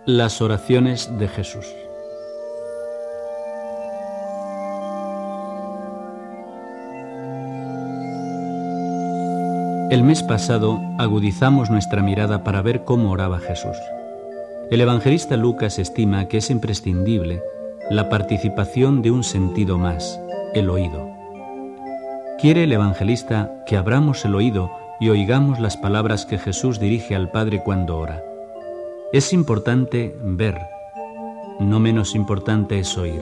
Las oraciones de Jesús. El mes pasado agudizamos nuestra mirada para ver cómo oraba Jesús. El evangelista Lucas estima que es imprescindible la participación de un sentido más, el oído. Quiere el evangelista que abramos el oído y oigamos las palabras que Jesús dirige al Padre cuando ora. Es importante ver, no menos importante es oír.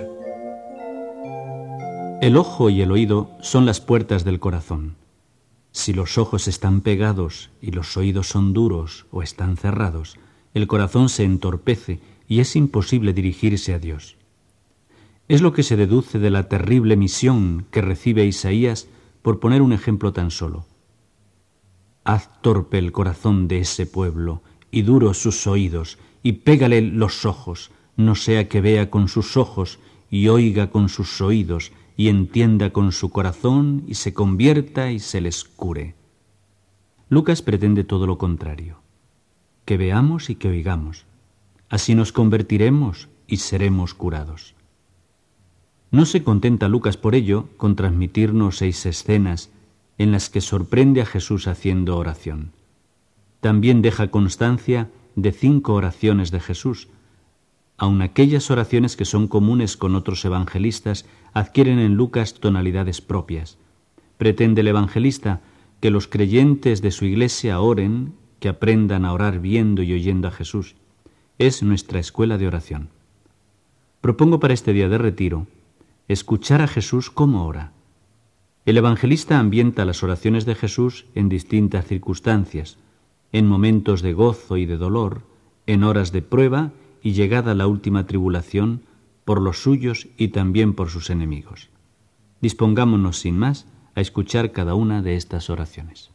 El ojo y el oído son las puertas del corazón. Si los ojos están pegados y los oídos son duros o están cerrados, el corazón se entorpece y es imposible dirigirse a Dios. Es lo que se deduce de la terrible misión que recibe Isaías, por poner un ejemplo tan solo. Haz torpe el corazón de ese pueblo y duros sus oídos, y pégale los ojos, no sea que vea con sus ojos y oiga con sus oídos, y entienda con su corazón y se convierta y se les cure. Lucas pretende todo lo contrario, que veamos y que oigamos. Así nos convertiremos y seremos curados. No se contenta Lucas por ello con transmitirnos 6 escenas en las que sorprende a Jesús haciendo oración. También deja constancia de 5 oraciones de Jesús. Aun aquellas oraciones que son comunes con otros evangelistas adquieren en Lucas tonalidades propias. Pretende el evangelista que los creyentes de su iglesia oren, que aprendan a orar viendo y oyendo a Jesús. Es nuestra escuela de oración. Propongo para este día de retiro escuchar a Jesús cómo ora. El evangelista ambienta las oraciones de Jesús en distintas circunstancias, en momentos de gozo y de dolor, en horas de prueba y llegada la última tribulación, por los suyos y también por sus enemigos. Dispongámonos sin más a escuchar cada una de estas oraciones.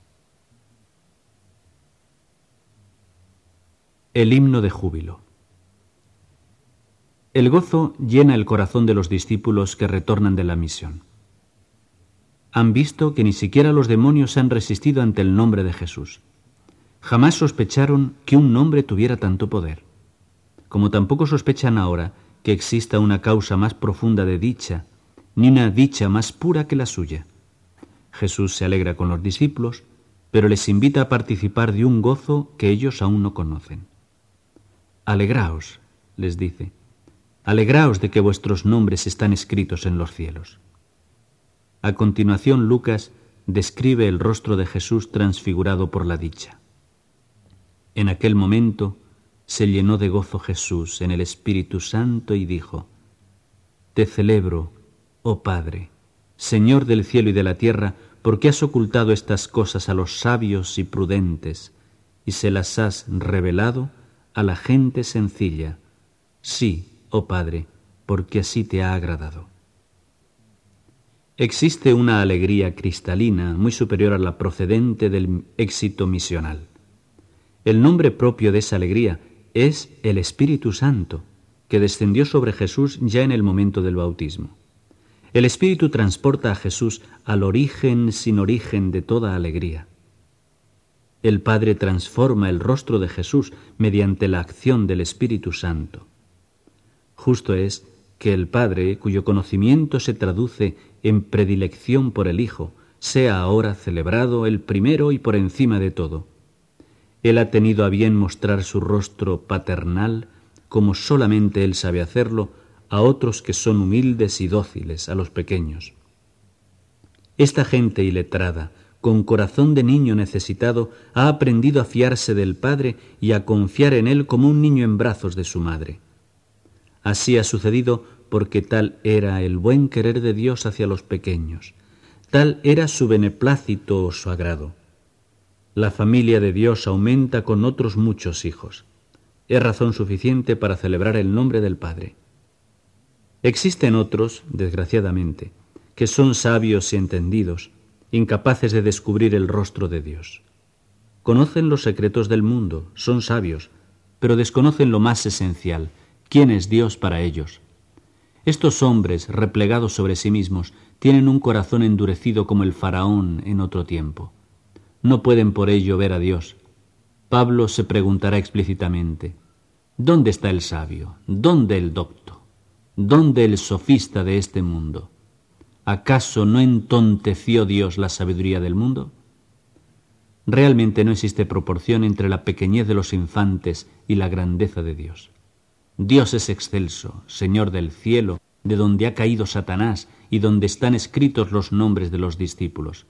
El himno de júbilo. El gozo llena el corazón de los discípulos que retornan de la misión. Han visto que ni siquiera los demonios han resistido ante el nombre de Jesús. Jamás sospecharon que un nombre tuviera tanto poder. Como tampoco sospechan ahora que exista una causa más profunda de dicha, ni una dicha más pura que la suya. Jesús se alegra con los discípulos, pero les invita a participar de un gozo que ellos aún no conocen. Alegraos, les dice, alegraos de que vuestros nombres están escritos en los cielos. A continuación, Lucas describe el rostro de Jesús transfigurado por la dicha. En aquel momento se llenó de gozo Jesús en el Espíritu Santo y dijo: Te celebro, oh Padre, Señor del cielo y de la tierra, porque has ocultado estas cosas a los sabios y prudentes y se las has revelado a la gente sencilla. Sí, oh Padre, porque así te ha agradado. Existe una alegría cristalina muy superior a la procedente del éxito misional. El nombre propio de esa alegría es el Espíritu Santo, que descendió sobre Jesús ya en el momento del bautismo. El Espíritu transporta a Jesús al origen sin origen de toda alegría. El Padre transforma el rostro de Jesús mediante la acción del Espíritu Santo. Justo es que el Padre, cuyo conocimiento se traduce en predilección por el Hijo, sea ahora celebrado el primero y por encima de todo. Él ha tenido a bien mostrar su rostro paternal, como solamente Él sabe hacerlo, a otros que son humildes y dóciles, a los pequeños. Esta gente iletrada, con corazón de niño necesitado, ha aprendido a fiarse del Padre y a confiar en Él como un niño en brazos de su madre. Así ha sucedido porque tal era el buen querer de Dios hacia los pequeños, tal era su beneplácito o su agrado. La familia de Dios aumenta con otros muchos hijos. Es razón suficiente para celebrar el nombre del Padre. Existen otros, desgraciadamente, que son sabios y entendidos, incapaces de descubrir el rostro de Dios. Conocen los secretos del mundo, son sabios, pero desconocen lo más esencial, quién es Dios para ellos. Estos hombres, replegados sobre sí mismos, tienen un corazón endurecido como el faraón en otro tiempo. No pueden por ello ver a Dios. Pablo se preguntará explícitamente: ¿Dónde está el sabio? ¿Dónde el docto? ¿Dónde el sofista de este mundo? ¿Acaso no entonteció Dios la sabiduría del mundo? Realmente no existe proporción entre la pequeñez de los infantes y la grandeza de Dios. Dios es excelso, Señor del cielo, de donde ha caído Satanás y donde están escritos los nombres de los discípulos.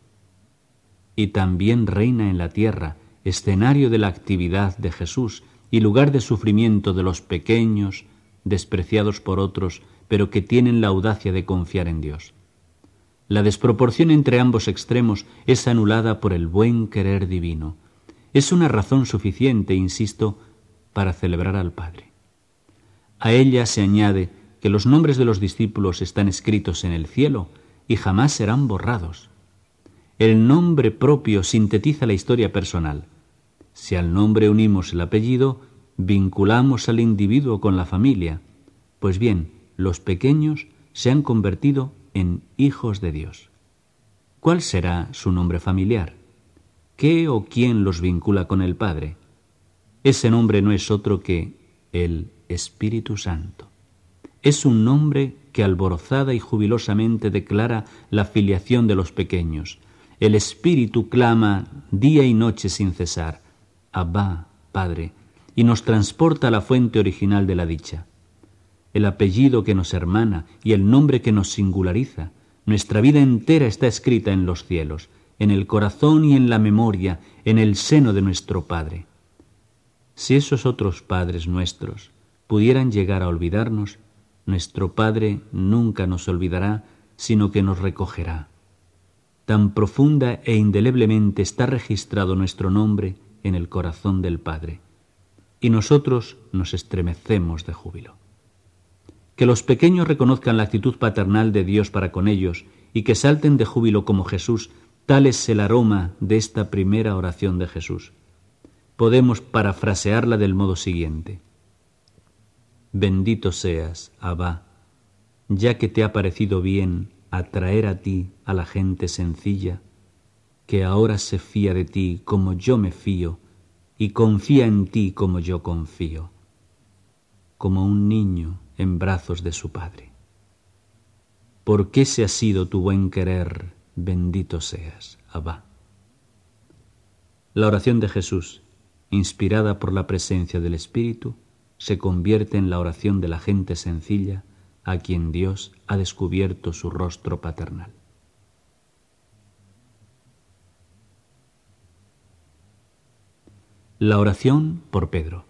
Y también reina en la tierra, escenario de la actividad de Jesús y lugar de sufrimiento de los pequeños, despreciados por otros, pero que tienen la audacia de confiar en Dios. La desproporción entre ambos extremos es anulada por el buen querer divino. Es una razón suficiente, insisto, para celebrar al Padre. A ella se añade que los nombres de los discípulos están escritos en el cielo y jamás serán borrados. El nombre propio sintetiza la historia personal. Si al nombre unimos el apellido, vinculamos al individuo con la familia. Pues bien, los pequeños se han convertido en hijos de Dios. ¿Cuál será su nombre familiar? ¿Qué o quién los vincula con el Padre? Ese nombre no es otro que el Espíritu Santo. Es un nombre que alborozada y jubilosamente declara la filiación de los pequeños. El Espíritu clama día y noche sin cesar, Abba, Padre, y nos transporta a la fuente original de la dicha. El apellido que nos hermana y el nombre que nos singulariza, nuestra vida entera está escrita en los cielos, en el corazón y en la memoria, en el seno de nuestro Padre. Si esos otros padres nuestros pudieran llegar a olvidarnos, nuestro Padre nunca nos olvidará, sino que nos recogerá. Tan profunda e indeleblemente está registrado nuestro nombre en el corazón del Padre, y nosotros nos estremecemos de júbilo. Que los pequeños reconozcan la actitud paternal de Dios para con ellos y que salten de júbilo como Jesús, tal es el aroma de esta primera oración de Jesús. Podemos parafrasearla del modo siguiente: Bendito seas, Abba, ya que te ha parecido bien atraer a ti a la gente sencilla, que ahora se fía de ti como yo me fío y confía en ti como yo confío, como un niño en brazos de su padre. Porque ese ha sido tu buen querer, bendito seas, Abba. La oración de Jesús, inspirada por la presencia del Espíritu, se convierte en la oración de la gente sencilla a quien Dios ha descubierto su rostro paternal. La oración por Pedro.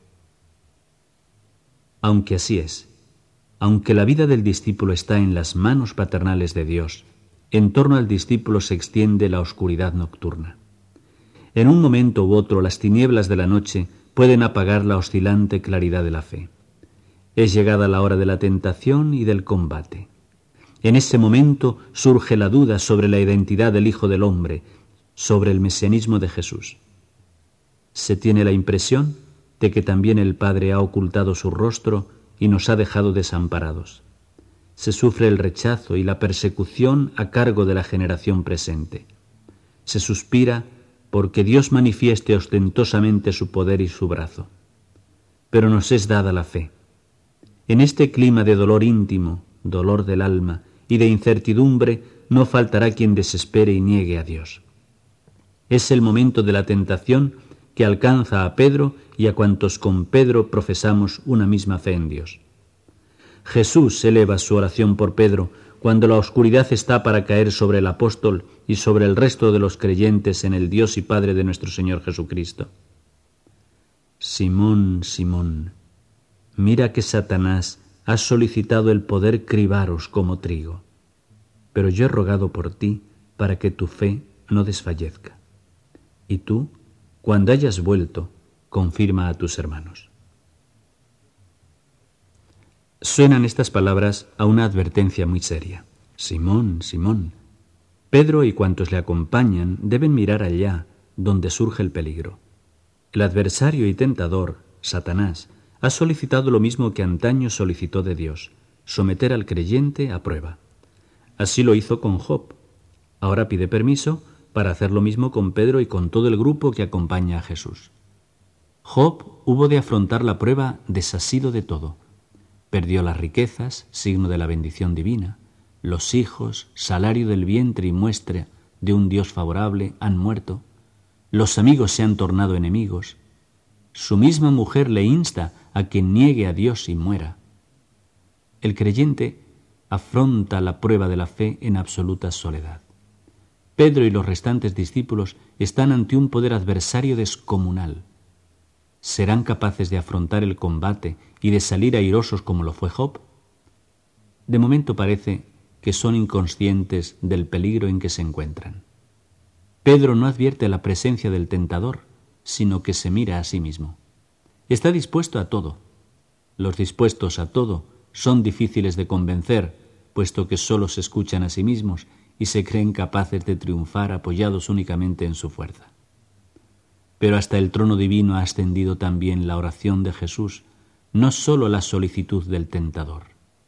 Aunque así es, aunque la vida del discípulo está en las manos paternales de Dios, en torno al discípulo se extiende la oscuridad nocturna. En un momento u otro las tinieblas de la noche pueden apagar la oscilante claridad de la fe. Es llegada la hora de la tentación y del combate. En ese momento surge la duda sobre la identidad del Hijo del Hombre, sobre el mesianismo de Jesús. Se tiene la impresión de que también el Padre ha ocultado su rostro y nos ha dejado desamparados. Se sufre el rechazo y la persecución a cargo de la generación presente. Se suspira porque Dios manifieste ostentosamente su poder y su brazo. Pero nos es dada la fe. En este clima de dolor íntimo, dolor del alma y de incertidumbre, no faltará quien desespere y niegue a Dios. Es el momento de la tentación que alcanza a Pedro y a cuantos con Pedro profesamos una misma fe en Dios. Jesús eleva su oración por Pedro cuando la oscuridad está para caer sobre el apóstol y sobre el resto de los creyentes en el Dios y Padre de nuestro Señor Jesucristo. Simón, Simón, mira que Satanás ha solicitado el poder cribaros como trigo, pero yo he rogado por ti para que tu fe no desfallezca. Y tú, cuando hayas vuelto, confirma a tus hermanos. Suenan estas palabras a una advertencia muy seria. Simón, Simón, Pedro y cuantos le acompañan deben mirar allá, donde surge el peligro. El adversario y tentador, Satanás, ha solicitado lo mismo que antaño solicitó de Dios, someter al creyente a prueba. Así lo hizo con Job. Ahora pide permiso para hacer lo mismo con Pedro y con todo el grupo que acompaña a Jesús. Job hubo de afrontar la prueba desasido de todo. Perdió las riquezas, signo de la bendición divina. Los hijos, salario del vientre y muestra de un Dios favorable, han muerto. Los amigos se han tornado enemigos. Su misma mujer le insta a que niegue a Dios y muera. El creyente afronta la prueba de la fe en absoluta soledad. Pedro y los restantes discípulos están ante un poder adversario descomunal. ¿Serán capaces de afrontar el combate y de salir airosos como lo fue Job? De momento parece que son inconscientes del peligro en que se encuentran. Pedro no advierte la presencia del tentador, sino que se mira a sí mismo. Está dispuesto a todo. Los dispuestos a todo son difíciles de convencer, puesto que solo se escuchan a sí mismos y se creen capaces de triunfar apoyados únicamente en su fuerza. Pero hasta el trono divino ha ascendido también la oración de Jesús, no sólo la solicitud del tentador.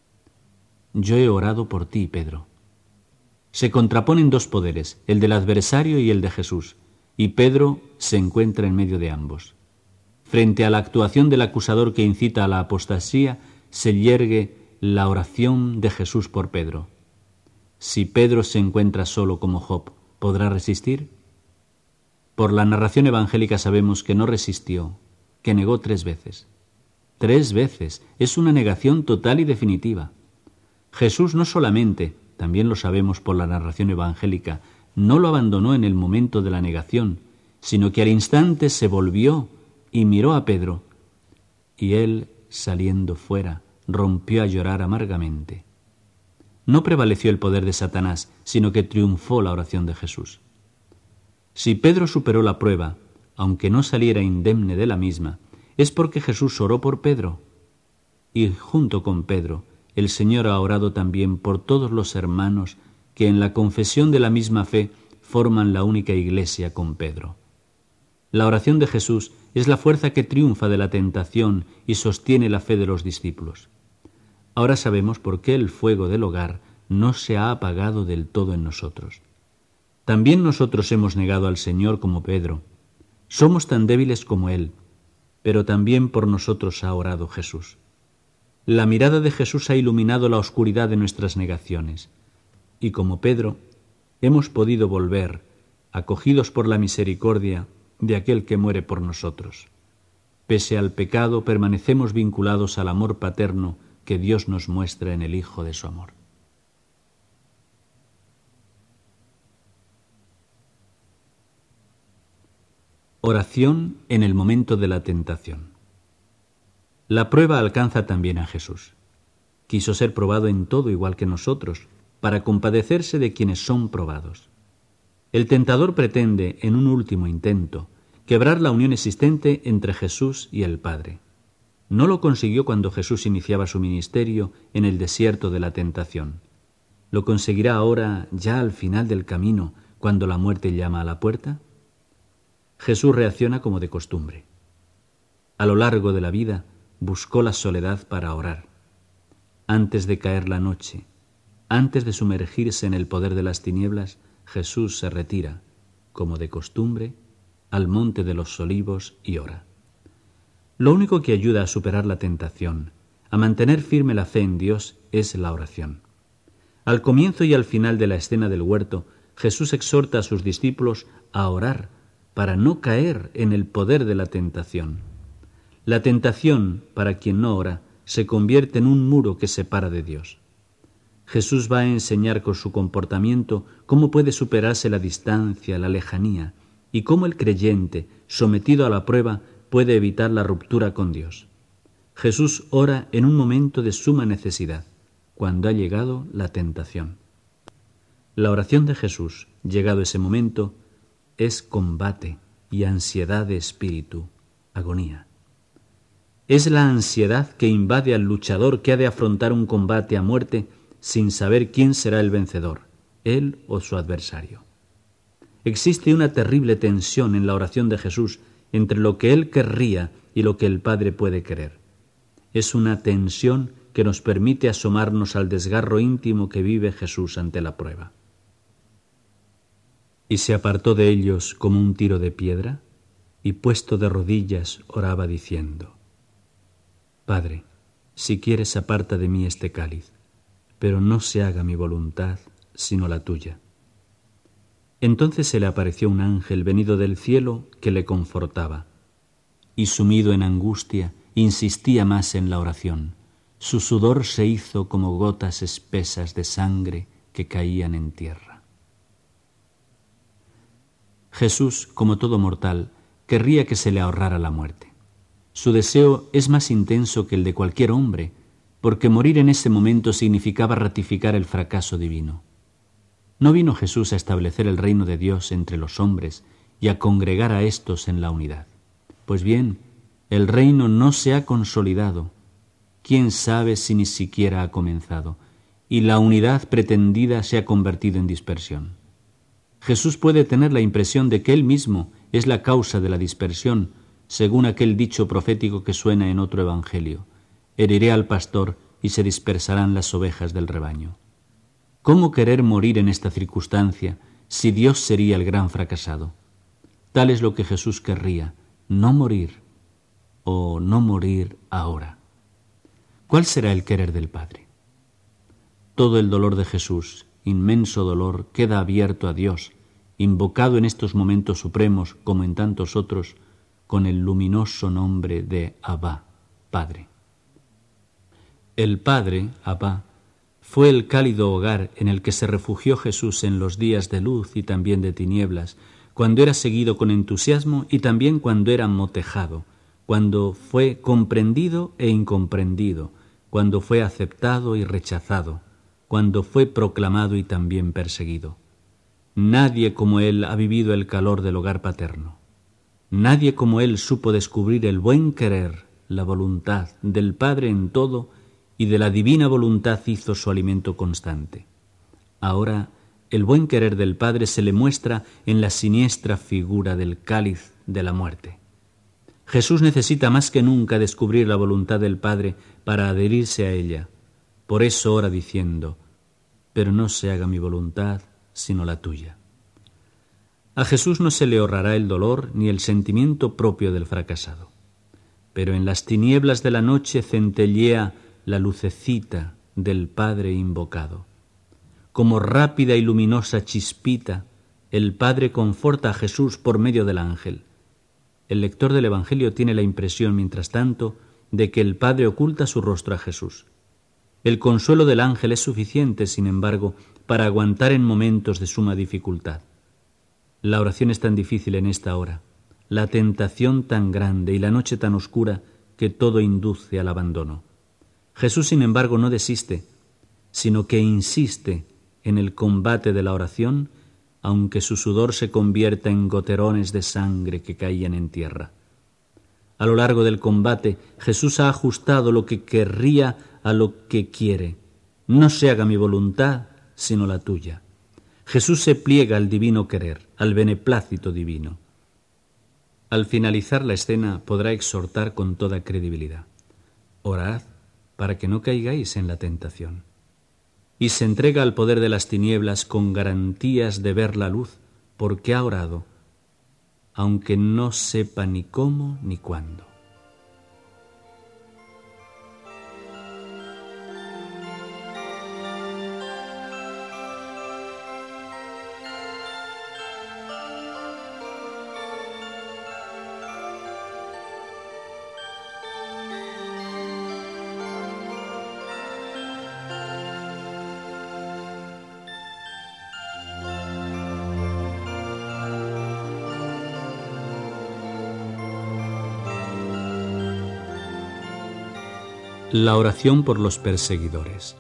Yo he orado por ti, Pedro. Se contraponen dos poderes, el del adversario y el de Jesús, y Pedro se encuentra en medio de ambos. Frente a la actuación del acusador que incita a la apostasía, se yergue la oración de Jesús por Pedro. Si Pedro se encuentra solo como Job, ¿podrá resistir? Por la narración evangélica sabemos que no resistió, que negó 3 veces. 3 veces es una negación total y definitiva. Jesús no solamente, también lo sabemos por la narración evangélica, no lo abandonó en el momento de la negación, sino que al instante se volvió y miró a Pedro, y él, saliendo fuera, rompió a llorar amargamente. No prevaleció el poder de Satanás, sino que triunfó la oración de Jesús. Si Pedro superó la prueba, aunque no saliera indemne de la misma, es porque Jesús oró por Pedro. Y junto con Pedro, el Señor ha orado también por todos los hermanos que en la confesión de la misma fe forman la única iglesia con Pedro. La oración de Jesús es la fuerza que triunfa de la tentación y sostiene la fe de los discípulos. Ahora sabemos por qué el fuego del hogar no se ha apagado del todo en nosotros. También nosotros hemos negado al Señor como Pedro. Somos tan débiles como Él, pero también por nosotros ha orado Jesús. La mirada de Jesús ha iluminado la oscuridad de nuestras negaciones, y como Pedro, hemos podido volver, acogidos por la misericordia de aquel que muere por nosotros. Pese al pecado, permanecemos vinculados al amor paterno que Dios nos muestra en el Hijo de su amor. Oración en el momento de la tentación. La prueba alcanza también a Jesús. Quiso ser probado en todo igual que nosotros, para compadecerse de quienes son probados. El tentador pretende, en un último intento, quebrar la unión existente entre Jesús y el Padre. No lo consiguió cuando Jesús iniciaba su ministerio en el desierto de la tentación. ¿Lo conseguirá ahora, ya al final del camino, cuando la muerte llama a la puerta? Jesús reacciona como de costumbre. A lo largo de la vida buscó la soledad para orar. Antes de caer la noche, antes de sumergirse en el poder de las tinieblas, Jesús se retira, como de costumbre, al monte de los Olivos y ora. Lo único que ayuda a superar la tentación, a mantener firme la fe en Dios, es la oración. Al comienzo y al final de la escena del huerto, Jesús exhorta a sus discípulos a orar para no caer en el poder de la tentación. La tentación, para quien no ora, se convierte en un muro que separa de Dios. Jesús va a enseñar con su comportamiento cómo puede superarse la distancia, la lejanía, y cómo el creyente, sometido a la prueba, puede evitar la ruptura con Dios. Jesús ora en un momento de suma necesidad, cuando ha llegado la tentación. La oración de Jesús, llegado ese momento, es combate y ansiedad de espíritu, agonía. Es la ansiedad que invade al luchador que ha de afrontar un combate a muerte sin saber quién será el vencedor, él o su adversario. Existe una terrible tensión en la oración de Jesús entre lo que él querría y lo que el Padre puede querer. Es una tensión que nos permite asomarnos al desgarro íntimo que vive Jesús ante la prueba. ¿Y se apartó de ellos como un tiro de piedra? y puesto de rodillas oraba diciendo: Padre, si quieres aparta de mí este cáliz, pero no se haga mi voluntad sino la tuya. Entonces se le apareció un ángel venido del cielo que le confortaba, y sumido en angustia insistía más en la oración. Su sudor se hizo como gotas espesas de sangre que caían en tierra. Jesús, como todo mortal, querría que se le ahorrara la muerte. Su deseo es más intenso que el de cualquier hombre, porque morir en ese momento significaba ratificar el fracaso divino. No vino Jesús a establecer el reino de Dios entre los hombres y a congregar a éstos en la unidad. Pues bien, el reino no se ha consolidado, quién sabe si ni siquiera ha comenzado, y la unidad pretendida se ha convertido en dispersión. Jesús puede tener la impresión de que Él mismo es la causa de la dispersión, según aquel dicho profético que suena en otro evangelio: heriré al pastor y se dispersarán las ovejas del rebaño. ¿Cómo querer morir en esta circunstancia si Dios sería el gran fracasado? Tal es lo que Jesús querría, no morir, o no morir ahora. ¿Cuál será el querer del Padre? Todo el dolor de Jesús, inmenso dolor, queda abierto a Dios, invocado en estos momentos supremos, como en tantos otros, con el luminoso nombre de Abba, Padre. El Padre, Abba, fue el cálido hogar en el que se refugió Jesús en los días de luz y también de tinieblas, cuando era seguido con entusiasmo y también cuando era motejado, cuando fue comprendido e incomprendido, cuando fue aceptado y rechazado, cuando fue proclamado y también perseguido. Nadie como él ha vivido el calor del hogar paterno. Nadie como él supo descubrir el buen querer, la voluntad del Padre en todo, y de la divina voluntad hizo su alimento constante. Ahora, el buen querer del Padre se le muestra en la siniestra figura del cáliz de la muerte. Jesús necesita más que nunca descubrir la voluntad del Padre para adherirse a ella. Por eso ora diciendo: pero no se haga mi voluntad, sino la tuya. A Jesús no se le ahorrará el dolor ni el sentimiento propio del fracasado. Pero en las tinieblas de la noche centellea la lucecita del Padre invocado. Como rápida y luminosa chispita, el Padre conforta a Jesús por medio del ángel. El lector del Evangelio tiene la impresión, mientras tanto, de que el Padre oculta su rostro a Jesús. El consuelo del ángel es suficiente, sin embargo, para aguantar en momentos de suma dificultad. La oración es tan difícil en esta hora, la tentación tan grande y la noche tan oscura que todo induce al abandono. Jesús, sin embargo, no desiste, sino que insiste en el combate de la oración, aunque su sudor se convierta en goterones de sangre que caían en tierra. A lo largo del combate, Jesús ha ajustado lo que querría a lo que quiere. No se haga mi voluntad, sino la tuya. Jesús se pliega al divino querer, al beneplácito divino. Al finalizar la escena podrá exhortar con toda credibilidad: orad para que no caigáis en la tentación. Y se entrega al poder de las tinieblas con garantías de ver la luz, porque ha orado, aunque no sepa ni cómo ni cuándo. La oración por los perseguidores.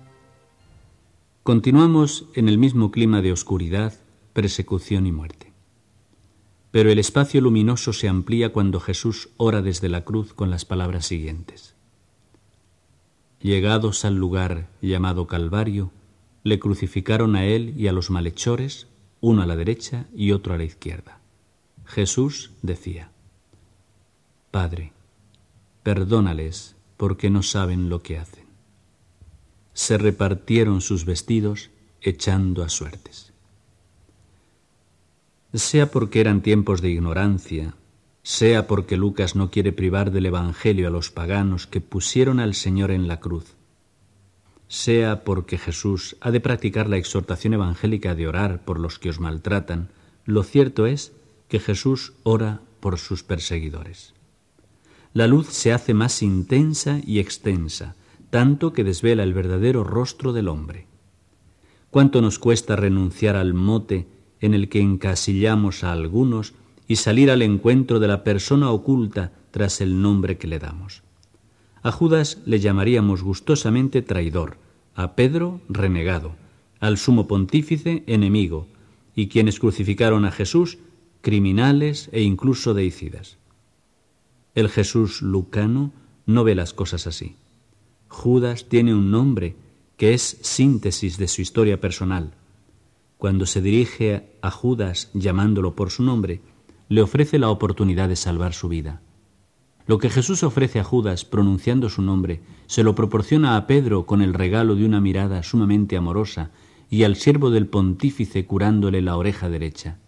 Continuamos en el mismo clima de oscuridad, persecución y muerte. Pero el espacio luminoso se amplía cuando Jesús ora desde la cruz con las palabras siguientes: Llegados al lugar llamado Calvario, le crucificaron a él y a los malhechores, uno a la derecha y otro a la izquierda. Jesús decía: Padre, perdónales, porque no saben lo que hacen. Se repartieron sus vestidos echando a suertes. Sea porque eran tiempos de ignorancia, sea porque Lucas no quiere privar del Evangelio a los paganos que pusieron al Señor en la cruz, sea porque Jesús ha de practicar la exhortación evangélica de orar por los que os maltratan, lo cierto es que Jesús ora por sus perseguidores. La luz se hace más intensa y extensa, tanto que desvela el verdadero rostro del hombre. ¿Cuánto nos cuesta renunciar al mote en el que encasillamos a algunos y salir al encuentro de la persona oculta tras el nombre que le damos? A Judas le llamaríamos gustosamente traidor, a Pedro renegado, al sumo pontífice enemigo, y quienes crucificaron a Jesús criminales e incluso deicidas. El Jesús lucano no ve las cosas así. Judas tiene un nombre que es síntesis de su historia personal. Cuando se dirige a Judas llamándolo por su nombre, le ofrece la oportunidad de salvar su vida. Lo que Jesús ofrece a Judas pronunciando su nombre, se lo proporciona a Pedro con el regalo de una mirada sumamente amorosa y al siervo del pontífice curándole la oreja derecha.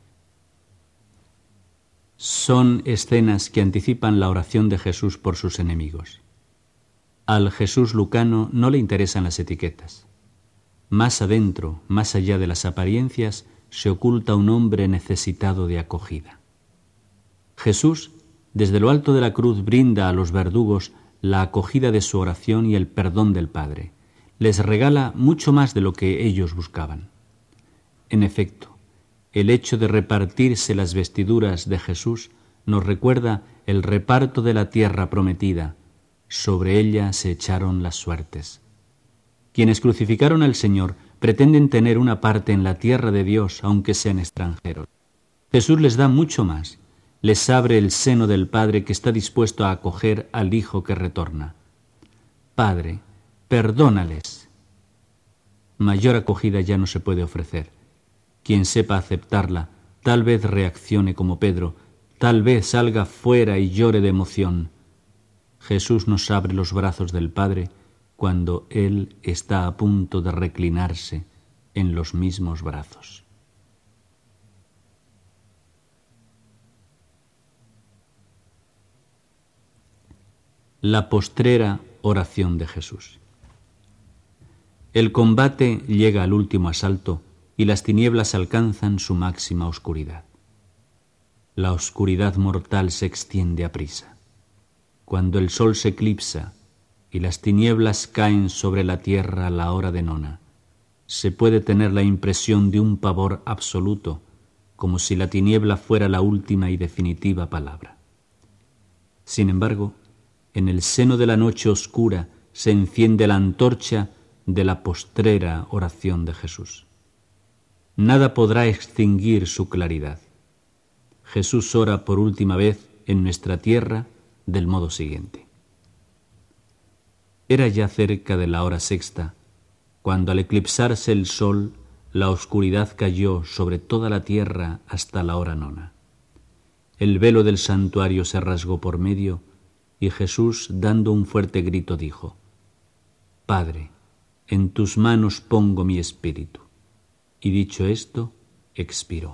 Son escenas que anticipan la oración de Jesús por sus enemigos. Al Jesús lucano no le interesan las etiquetas. Más adentro, más allá de las apariencias, se oculta un hombre necesitado de acogida. Jesús, desde lo alto de la cruz, brinda a los verdugos la acogida de su oración y el perdón del Padre. Les regala mucho más de lo que ellos buscaban. En efecto, el hecho de repartirse las vestiduras de Jesús nos recuerda el reparto de la tierra prometida. Sobre ella se echaron las suertes. Quienes crucificaron al Señor pretenden tener una parte en la tierra de Dios, aunque sean extranjeros. Jesús les da mucho más. Les abre el seno del Padre que está dispuesto a acoger al Hijo que retorna. Padre, perdónales. Mayor acogida ya no se puede ofrecer. Quien sepa aceptarla, tal vez reaccione como Pedro, tal vez salga fuera y llore de emoción. Jesús nos abre los brazos del Padre cuando Él está a punto de reclinarse en los mismos brazos. La postrera oración de Jesús. El combate llega al último asalto y las tinieblas alcanzan su máxima oscuridad. La oscuridad mortal se extiende aprisa. Cuando el sol se eclipsa y las tinieblas caen sobre la tierra a la hora de nona, se puede tener la impresión de un pavor absoluto, como si la tiniebla fuera la última y definitiva palabra. Sin embargo, en el seno de la noche oscura se enciende la antorcha de la postrera oración de Jesús. Nada podrá extinguir su claridad. Jesús ora por última vez en nuestra tierra del modo siguiente. Era ya cerca de la hora sexta, cuando al eclipsarse el sol, la oscuridad cayó sobre toda la tierra hasta la hora nona. El velo del santuario se rasgó por medio y Jesús, dando un fuerte grito, dijo: Padre, en tus manos pongo mi espíritu. Y dicho esto, expiró.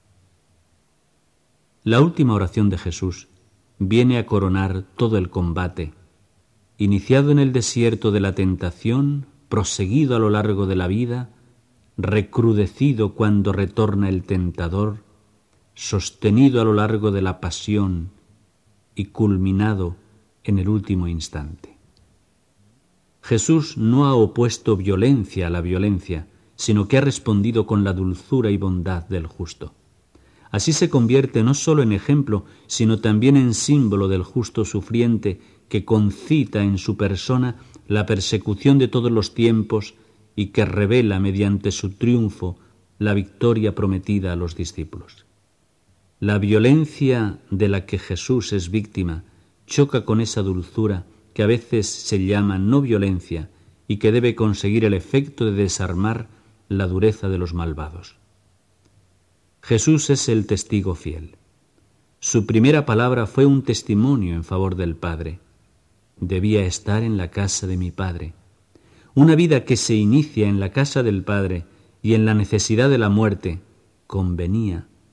La última oración de Jesús viene a coronar todo el combate, iniciado en el desierto de la tentación, proseguido a lo largo de la vida, recrudecido cuando retorna el tentador, sostenido a lo largo de la pasión y culminado en el último instante. Jesús no ha opuesto violencia a la violencia, sino que ha respondido con la dulzura y bondad del justo. Así se convierte no solo en ejemplo, sino también en símbolo del justo sufriente que concita en su persona la persecución de todos los tiempos y que revela mediante su triunfo la victoria prometida a los discípulos. La violencia de la que Jesús es víctima choca con esa dulzura que a veces se llama no violencia y que debe conseguir el efecto de desarmar la dureza de los malvados. Jesús es el testigo fiel. Su primera palabra fue un testimonio en favor del Padre. Debía estar en la casa de mi Padre. Una vida que se inicia en la casa del Padre y en la necesidad de la muerte convenía,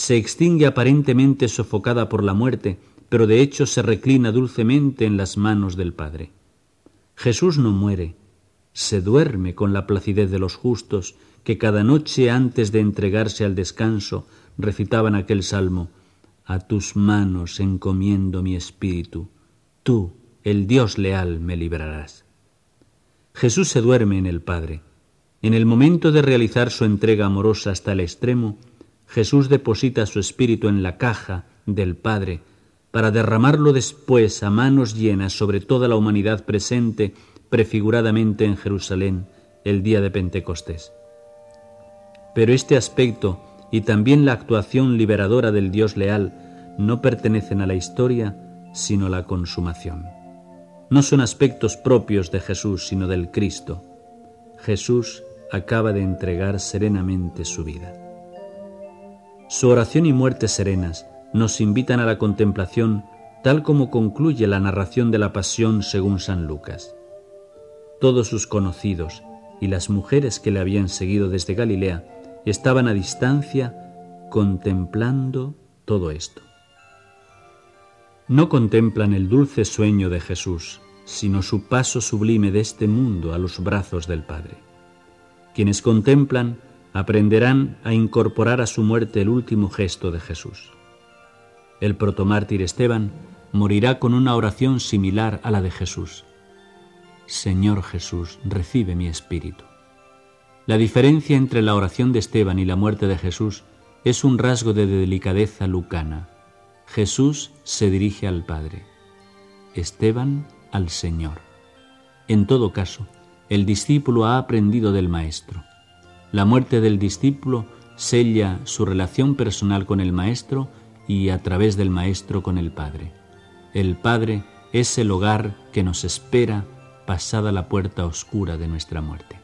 se extingue aparentemente sofocada por la muerte, pero de hecho se reclina dulcemente en las manos del Padre. Jesús no muere, se duerme con la placidez de los justos, que cada noche antes de entregarse al descanso recitaban aquel salmo: «A tus manos encomiendo mi espíritu, tú, el Dios leal, me librarás». Jesús se duerme en el Padre. En el momento de realizar su entrega amorosa hasta el extremo, Jesús deposita su espíritu en la caja del Padre para derramarlo después a manos llenas sobre toda la humanidad presente prefiguradamente en Jerusalén el día de Pentecostés. Pero este aspecto y también la actuación liberadora del Dios leal no pertenecen a la historia, sino a la consumación. No son aspectos propios de Jesús, sino del Cristo. Jesús acaba de entregar serenamente su vida. Su oración y muerte serenas nos invitan a la contemplación, tal como concluye la narración de la Pasión según San Lucas. Todos sus conocidos y las mujeres que le habían seguido desde Galilea estaban a distancia contemplando todo esto. No contemplan el dulce sueño de Jesús, sino su paso sublime de este mundo a los brazos del Padre. Quienes contemplan aprenderán a incorporar a su muerte el último gesto de Jesús. El protomártir Esteban morirá con una oración similar a la de Jesús: «Señor Jesús, recibe mi espíritu». La diferencia entre la oración de Esteban y la muerte de Jesús es un rasgo de delicadeza lucana. Jesús se dirige al Padre, Esteban al Señor. En todo caso, el discípulo ha aprendido del Maestro. La muerte del discípulo sella su relación personal con el Maestro y a través del Maestro con el Padre. El Padre es el hogar que nos espera pasada la puerta oscura de nuestra muerte.